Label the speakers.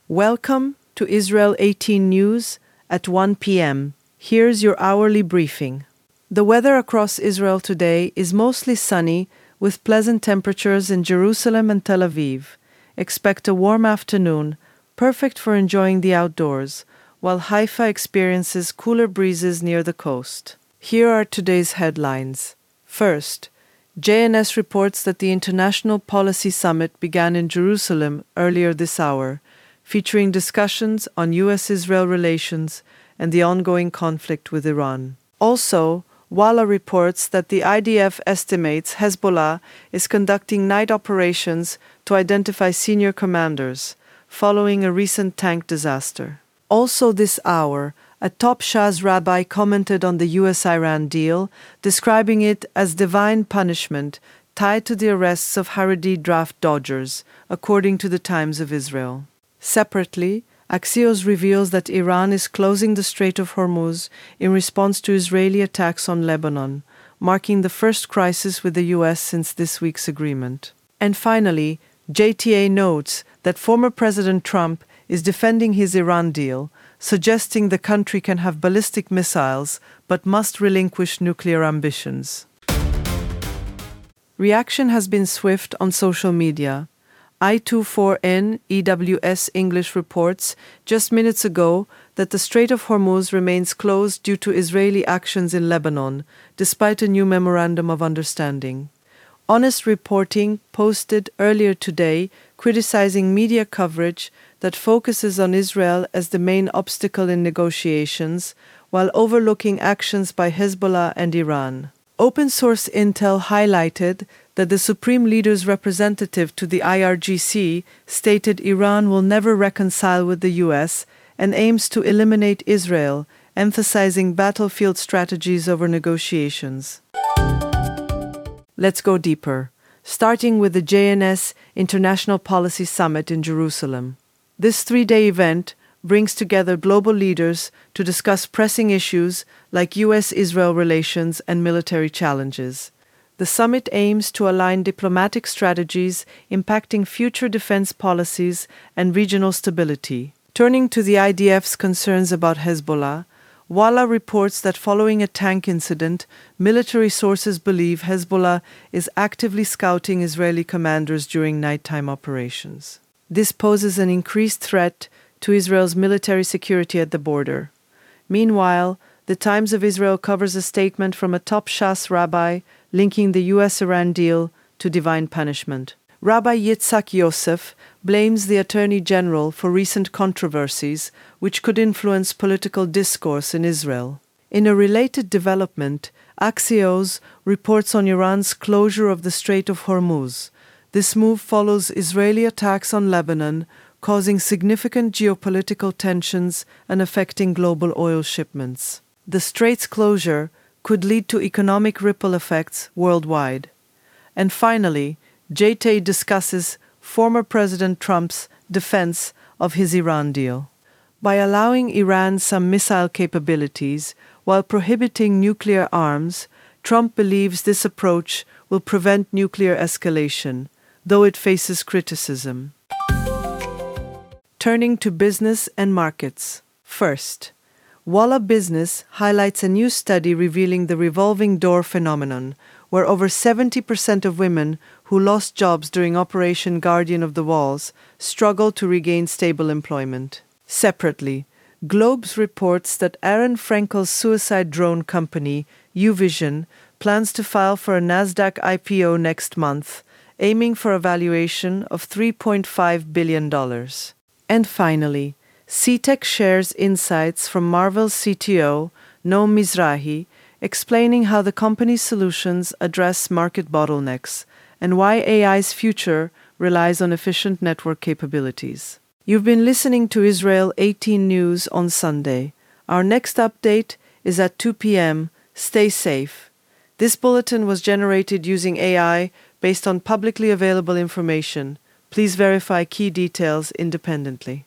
Speaker 1: Welcome to Israel 18 News at 1 p.m. Here's your hourly briefing. The weather across Israel today is mostly sunny with pleasant temperatures in Jerusalem and Tel Aviv. Expect a warm afternoon, perfect for enjoying the outdoors, while Haifa experiences cooler breezes near the coast. Here are today's headlines. First, JNS reports that the International Policy Summit began in Jerusalem earlier this hour, featuring discussions on U.S.-Israel relations and the ongoing conflict with Iran. Also, Walla reports that the IDF estimates Hezbollah is conducting night operations to identify senior commanders, following a recent tank disaster. Also this hour, a top Shas rabbi commented on the U.S.-Iran deal, describing it as divine punishment tied to the arrests of Haredi draft dodgers, according to the Times of Israel. Separately, Axios reveals that Iran is closing the Strait of Hormuz in response to Israeli attacks on Lebanon, marking the first crisis with the U.S. since this week's agreement. And finally, JTA notes that former President Trump is defending his Iran deal, suggesting the country can have ballistic missiles but must relinquish nuclear ambitions. Reaction has been swift on social media. I24N EWS English reports just minutes ago that the Strait of Hormuz remains closed due to Israeli actions in Lebanon, despite a new memorandum of understanding. Honest Reporting posted earlier today criticizing media coverage that focuses on Israel as the main obstacle in negotiations, while overlooking actions by Hezbollah and Iran. Open source intel highlighted that the Supreme Leader's representative to the IRGC stated Iran will never reconcile with the U.S. and aims to eliminate Israel, emphasizing battlefield strategies over negotiations. Let's go deeper, starting with the JNS International Policy Summit in Jerusalem. This three-day event brings together global leaders to discuss pressing issues like U.S.-Israel relations and military challenges. The summit aims to align diplomatic strategies impacting future defense policies and regional stability. Turning to the IDF's concerns about Hezbollah, Walla reports that following a tank incident, military sources believe Hezbollah is actively scouting Israeli commanders during nighttime operations. This poses an increased threat to Israel's military security at the border. Meanwhile, the Times of Israel covers a statement from a top Shas rabbi linking the U.S.-Iran deal to divine punishment. Rabbi Yitzhak Yosef blames the Attorney General for recent controversies which could influence political discourse in Israel. In a related development, Axios reports on Iran's closure of the Strait of Hormuz. This move follows Israeli attacks on Lebanon, causing significant geopolitical tensions and affecting global oil shipments. The strait's closure could lead to economic ripple effects worldwide. And finally, JTA discusses former President Trump's defense of his Iran deal. By allowing Iran some missile capabilities while prohibiting nuclear arms, Trump believes this approach will prevent nuclear escalation, though it faces criticism. Turning to business and markets. First, Walla Business highlights a new study revealing the revolving door phenomenon, where over 70% of women who lost jobs during Operation Guardian of the Walls struggle to regain stable employment. Separately, Globes reports that Aaron Frankel's suicide drone company, Uvision, plans to file for a Nasdaq IPO next month, aiming for a valuation of $3.5 billion. And finally, CTEC shares insights from Marvel's CTO, Noam Mizrahi, explaining how the company's solutions address market bottlenecks and why AI's future relies on efficient network capabilities. You've been listening to Israel 18 News on Sunday. Our next update is at 2 p.m. Stay safe. This bulletin was generated using AI based on publicly available information. Please verify key details independently.